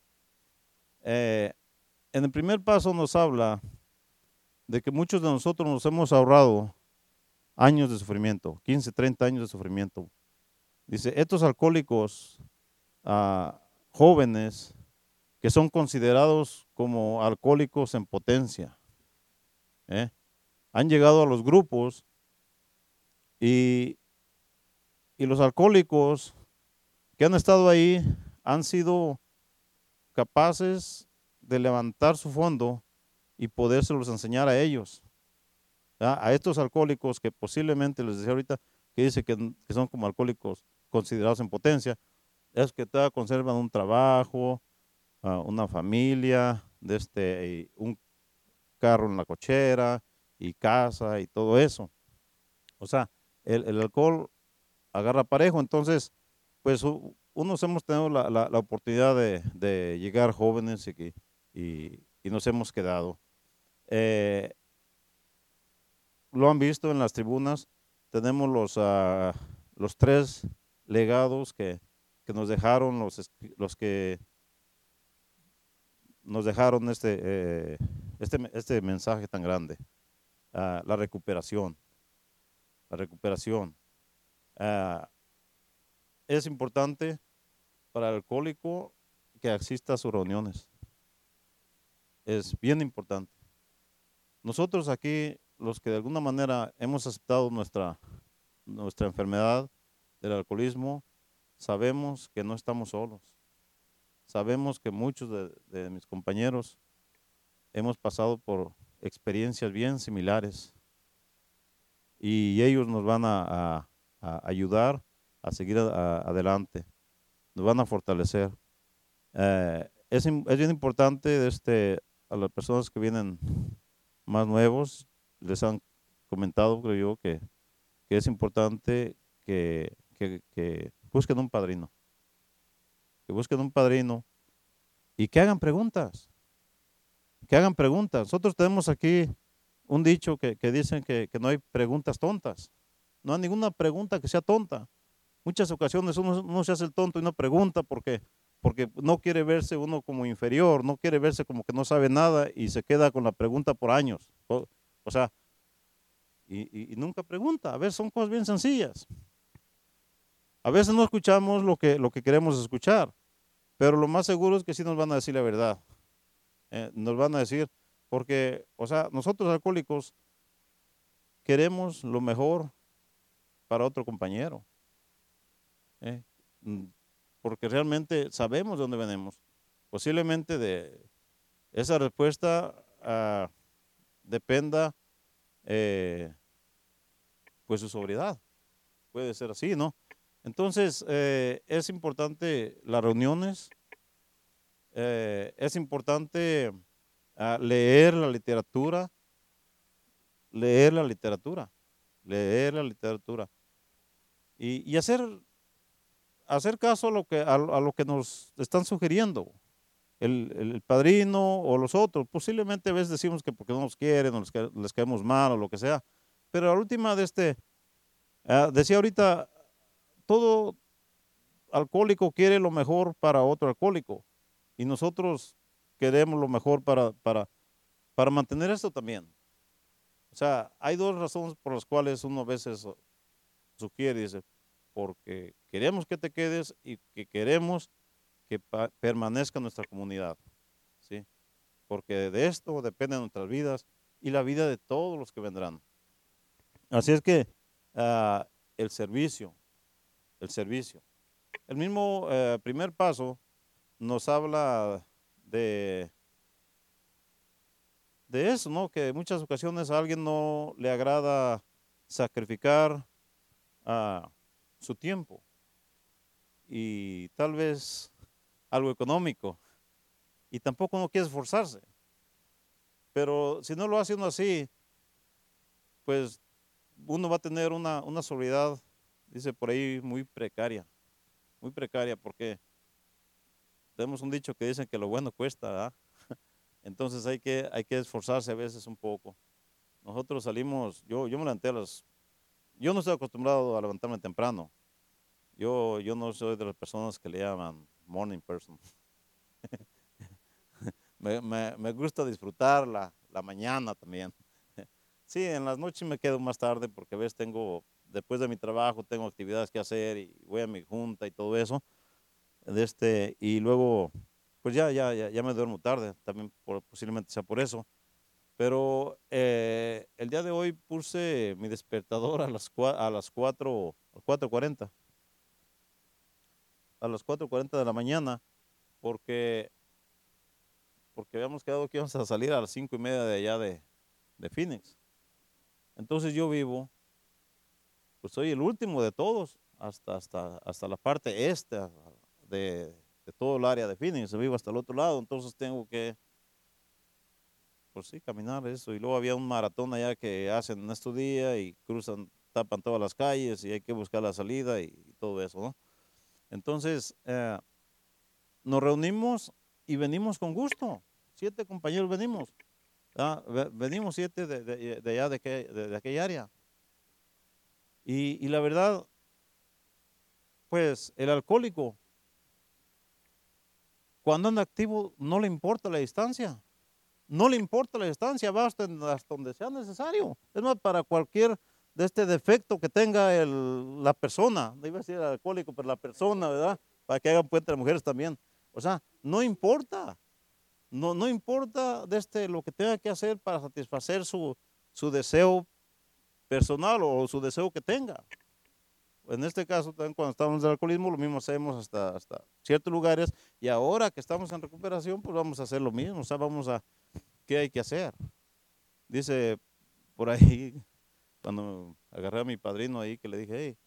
En el primer paso nos habla de que muchos de nosotros nos hemos ahorrado años de sufrimiento, 15, 30 años de sufrimiento. Dice, estos alcohólicos jóvenes que son considerados como alcohólicos en potencia, han llegado a los grupos y los alcohólicos que han estado ahí han sido capaces de levantar su fondo y podérselos enseñar a ellos, ¿verdad? A estos alcohólicos que posiblemente, les decía ahorita, que dice que son como alcohólicos considerados en potencia, es que todavía conservan un trabajo, una familia, un carro en la cochera y casa y todo eso. O sea, el alcohol agarra parejo. Entonces, pues unos hemos tenido la oportunidad de llegar jóvenes y nos hemos quedado. Lo han visto en las tribunas, tenemos los 3 legados que nos dejaron los que nos dejaron este mensaje tan grande. La recuperación. Es importante para el alcohólico que asista a sus reuniones. Es bien importante. nosotros aquí, los que de alguna manera hemos aceptado nuestra enfermedad del alcoholismo, sabemos que no estamos solos. Sabemos que muchos de mis compañeros hemos pasado por experiencias bien similares y ellos nos van a ayudar a seguir adelante, nos van a fortalecer. Es bien importante a las personas que vienen más nuevos, les han comentado, creo yo, que es importante que busquen un padrino. Que busquen un padrino y que hagan preguntas. Que hagan preguntas. Nosotros tenemos aquí un dicho que dicen que no hay preguntas tontas. No hay ninguna pregunta que sea tonta. Muchas ocasiones uno se hace el tonto y no pregunta porque no quiere verse uno como inferior, no quiere verse como que no sabe nada y se queda con la pregunta por años. O sea, y nunca pregunta. A veces son cosas bien sencillas. A veces no escuchamos lo que queremos escuchar, pero lo más seguro es que sí nos van a decir la verdad. Nos van a decir, porque, o sea, nosotros alcohólicos queremos lo mejor para otro compañero. Porque realmente sabemos de dónde venimos. Posiblemente de esa respuesta dependa pues su sobriedad. Puede ser así, ¿no? Entonces, es importante las reuniones, es importante leer la literatura, y hacer caso a lo que nos están sugiriendo, el padrino o los otros. Posiblemente a veces decimos que porque no nos quieren o les caemos mal o lo que sea, pero a la última decía ahorita, todo alcohólico quiere lo mejor para otro alcohólico y nosotros queremos lo mejor para mantener esto también. O sea, hay dos razones por las cuales uno a veces sugiere, dice, porque queremos que te quedes y que queremos que permanezca nuestra comunidad, ¿sí? Porque de esto dependen nuestras vidas y la vida de todos los que vendrán. Así es que el servicio. El mismo primer paso nos habla de eso, ¿no? Que en muchas ocasiones a alguien no le agrada sacrificar su tiempo y tal vez algo económico y tampoco no quiere esforzarse. Pero si no lo hace uno así, pues uno va a tener una sobriedad, dice por ahí, muy precaria, porque tenemos un dicho que dicen que lo bueno cuesta, ¿verdad? Entonces hay que esforzarse a veces un poco. Nosotros salimos, yo me levanté yo no estoy acostumbrado a levantarme temprano. Yo no soy de las personas que le llaman morning person. me gusta disfrutar la mañana también. Sí, en las noches me quedo más tarde porque a veces después de mi trabajo, tengo actividades que hacer y voy a mi junta y todo eso. Y luego, pues ya me duermo tarde, también posiblemente sea por eso. Pero el día de hoy puse mi despertador a las 4:40. A las 4:40 de la mañana, porque habíamos quedado que íbamos a salir a las 5:30 de allá de Phoenix. Entonces yo vivo, pues soy el último de todos, hasta la parte este de todo el área de Phoenix. Vivo hasta el otro lado, entonces tengo que, pues sí, caminar eso. Y luego había un maratón allá que hacen en estos días y tapan todas las calles y hay que buscar la salida y todo eso, ¿no? Entonces, nos reunimos y venimos con gusto. 7 compañeros venimos. Venimos 7 de allá, de aquella área. Y la verdad, pues el alcohólico, cuando anda activo, no le importa la distancia. No le importa la distancia, va hasta donde sea necesario. Es más, para cualquier de este defecto que tenga la persona, no iba a decir el alcohólico, pero la persona, ¿verdad? Para que hagan puente las mujeres también. O sea, no importa. No importa lo que tenga que hacer para satisfacer su deseo personal o su deseo que tenga. En este caso, también cuando estamos en el alcoholismo, lo mismo hacemos hasta ciertos lugares, y ahora que estamos en recuperación, pues vamos a hacer lo mismo, o sea, ¿qué hay que hacer? Dice por ahí, cuando agarré a mi padrino ahí, que le dije, hey,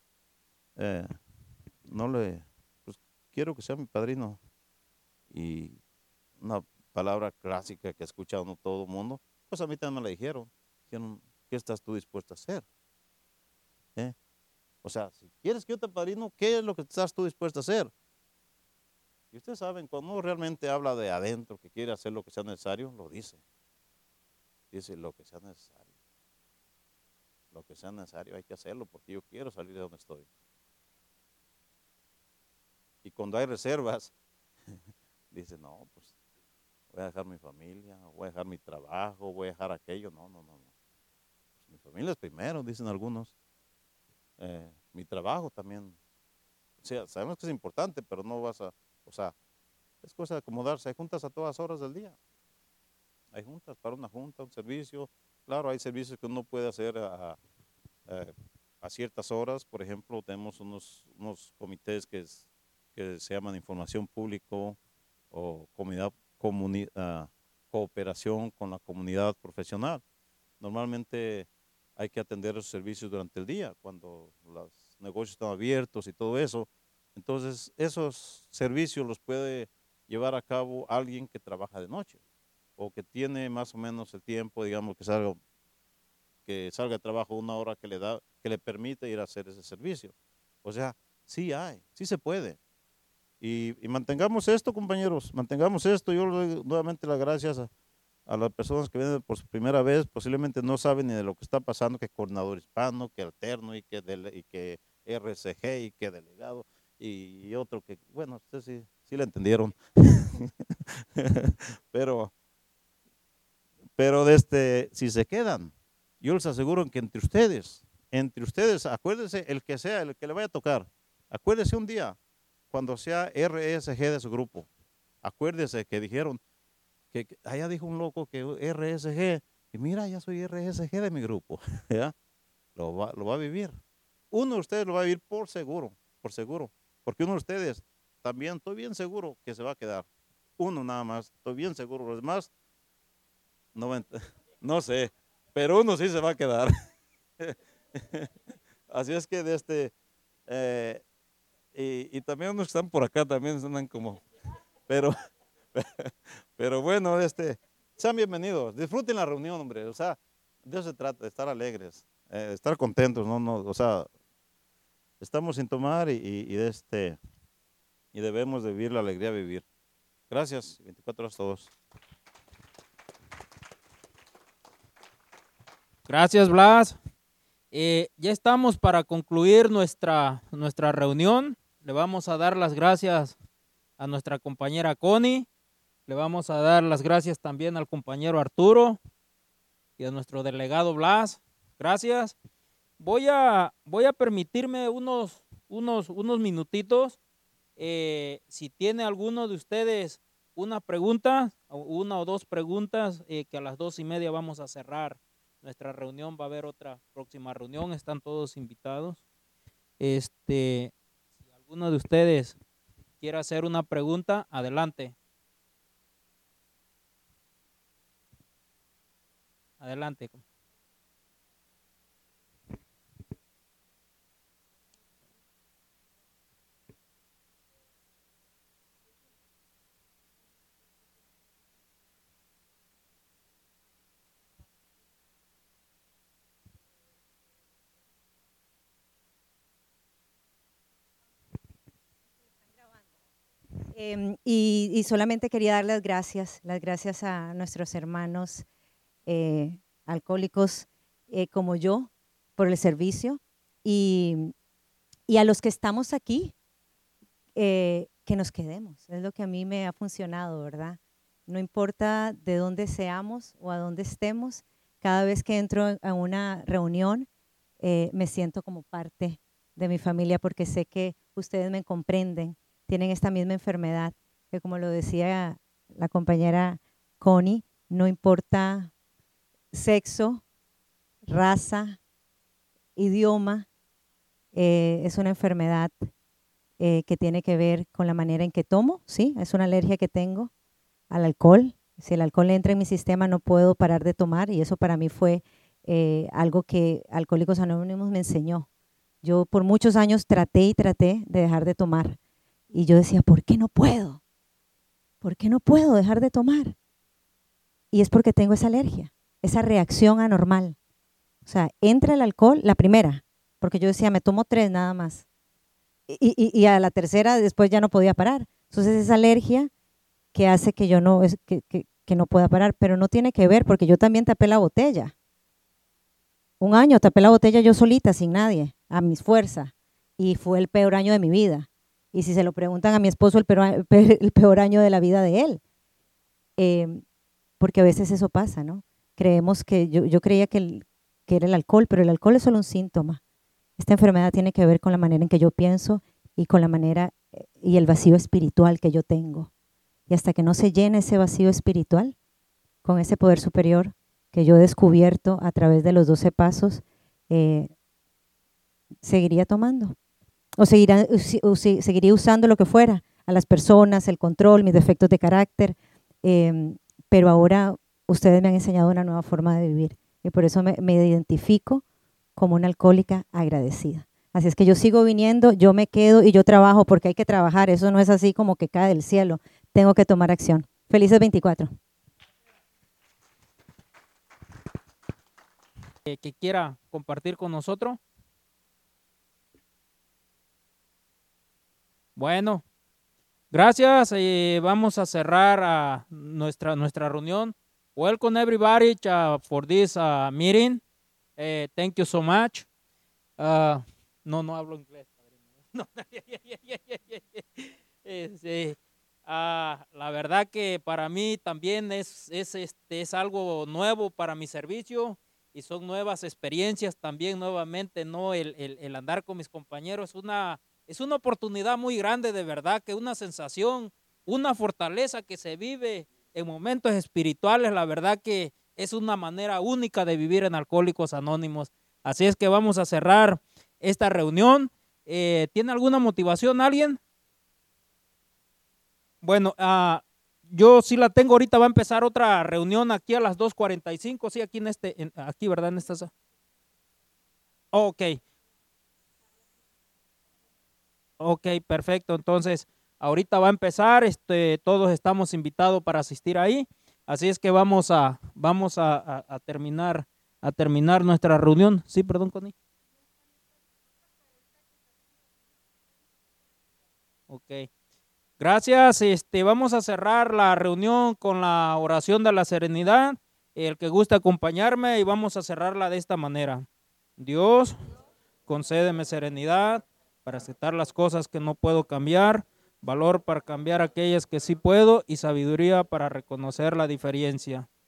pues quiero que sea mi padrino, y una palabra clásica que ha escuchado todo el mundo, pues a mí también me la dijeron, ¿qué estás tú dispuesto a hacer? ¿Eh? O sea, si quieres que yo te padrino, ¿qué es lo que estás tú dispuesto a hacer? Y ustedes saben, cuando uno realmente habla de adentro, que quiere hacer lo que sea necesario, lo dice. Dice lo que sea necesario. Lo que sea necesario hay que hacerlo porque yo quiero salir de donde estoy. Y cuando hay reservas, dice, no, pues voy a dejar mi familia, voy a dejar mi trabajo, voy a dejar aquello. No. Pues, mi familia es primero, dicen algunos. Mi trabajo también. O sea, sabemos que es importante, pero no vas a, o sea, es cosa de acomodarse. Hay juntas a todas horas del día. Hay juntas para una junta, un servicio. Claro, hay servicios que uno puede hacer a ciertas horas. Por ejemplo, tenemos unos comités que se llaman información público o cooperación con la comunidad profesional. Normalmente hay que atender esos servicios durante el día, cuando los negocios están abiertos y todo eso. Entonces, esos servicios los puede llevar a cabo alguien que trabaja de noche o que tiene más o menos el tiempo, digamos, que salga de trabajo una hora que le permite ir a hacer ese servicio. O sea, sí se puede. Y mantengamos esto, compañeros, mantengamos esto. Yo le doy nuevamente las gracias a las personas que vienen por su primera vez, posiblemente no saben ni de lo que está pasando, que coordinador hispano, que alterno y que RSG y que delegado y otro que, bueno, ustedes sí le entendieron. pero si se quedan, yo les aseguro que entre ustedes, acuérdense, el que sea, el que le vaya a tocar, acuérdese un día, cuando sea RSG de su grupo, acuérdese que dijeron, que allá dijo un loco que RSG, y mira, ya soy RSG de mi grupo, ¿ya? Lo va a vivir. Uno de ustedes lo va a vivir por seguro, porque uno de ustedes también, estoy bien seguro que se va a quedar. Uno nada más, estoy bien seguro, los demás, 90, no sé, pero uno sí se va a quedar. Así es que y también unos que están por acá también andan como, pero pero bueno, sean bienvenidos, disfruten la reunión, hombre, o sea, de eso se trata, de estar alegres, estar contentos, no, o sea, estamos sin tomar y debemos de vivir la alegría de vivir. Gracias, 24 horas a todos. Gracias, Blas. Ya estamos para concluir nuestra reunión. Le vamos a dar las gracias a nuestra compañera Connie. Le vamos a dar las gracias también al compañero Arturo y a nuestro delegado Blas. Gracias. Voy a permitirme unos minutitos. Si tiene alguno de ustedes una pregunta, una o dos preguntas, que a las 2:30 vamos a cerrar nuestra reunión. Va a haber otra próxima reunión. Están todos invitados. Si alguno de ustedes quiere hacer una pregunta, adelante. Adelante. Y solamente quería dar las gracias a nuestros hermanos alcohólicos como yo por el servicio y a los que estamos aquí, que nos quedemos. Es lo que a mí me ha funcionado, ¿verdad? No importa de dónde seamos o a dónde estemos, cada vez que entro a una reunión me siento como parte de mi familia porque sé que ustedes me comprenden, tienen esta misma enfermedad, que como lo decía la compañera Connie, no importa sexo, raza, idioma, es una enfermedad que tiene que ver con la manera en que tomo, ¿sí? Es una alergia que tengo al alcohol. Si el alcohol entra en mi sistema no puedo parar de tomar y eso para mí fue algo que Alcohólicos Anónimos me enseñó. Yo por muchos años traté de dejar de tomar y yo decía, ¿por qué no puedo? ¿Por qué no puedo dejar de tomar? Y es porque tengo esa alergia, esa reacción anormal. O sea, entra el alcohol, la primera, porque yo decía, me tomo 3 nada más. Y a la tercera después ya no podía parar. Entonces esa alergia que hace que yo no, que no pueda parar, pero no tiene que ver, porque yo también tapé la botella. 1 año tapé la botella yo solita, sin nadie, a mis fuerzas, y fue el peor año de mi vida. Y si se lo preguntan a mi esposo, el peor año de la vida de él. Porque a veces eso pasa, ¿no? Creemos que, yo creía que era el alcohol, pero el alcohol es solo un síntoma. Esta enfermedad tiene que ver con la manera en que yo pienso y con la manera y el vacío espiritual que yo tengo. Y hasta que no se llene ese vacío espiritual con ese poder superior que yo he descubierto a través de los 12 pasos, seguiría tomando o seguiría usando lo que fuera, a las personas, el control, mis defectos de carácter, pero ahora ustedes me han enseñado una nueva forma de vivir y por eso me identifico como una alcohólica agradecida. Así es que yo sigo viniendo, yo me quedo y yo trabajo porque hay que trabajar, eso no es así como que cae del cielo, tengo que tomar acción. Felices 24. Que quiera compartir con nosotros. Bueno, gracias. Vamos a cerrar nuestra reunión. Welcome everybody for this meeting. Thank you so much. No hablo inglés, padrino. La verdad que para mí también es algo nuevo para mi servicio y son nuevas experiencias también nuevamente, ¿no? El andar con mis compañeros es una oportunidad muy grande, de verdad, que una sensación, una fortaleza que se vive en momentos espirituales, la verdad que es una manera única de vivir en Alcohólicos Anónimos. Así es que vamos a cerrar esta reunión. ¿Tiene alguna motivación alguien? Bueno, yo sí la tengo. Ahorita va a empezar otra reunión aquí a las 2:45. Sí, aquí aquí, ¿verdad? En esta. Ok. Ok, perfecto. Entonces, ahorita va a empezar. Todos estamos invitados para asistir ahí. Así es que vamos a terminar nuestra reunión. Sí, perdón, Connie. Ok. Gracias. Vamos a cerrar la reunión con la oración de la serenidad. El que guste acompañarme y vamos a cerrarla de esta manera. Dios, concédeme serenidad para aceptar las cosas que no puedo cambiar, valor para cambiar aquellas que sí puedo y sabiduría para reconocer la diferencia.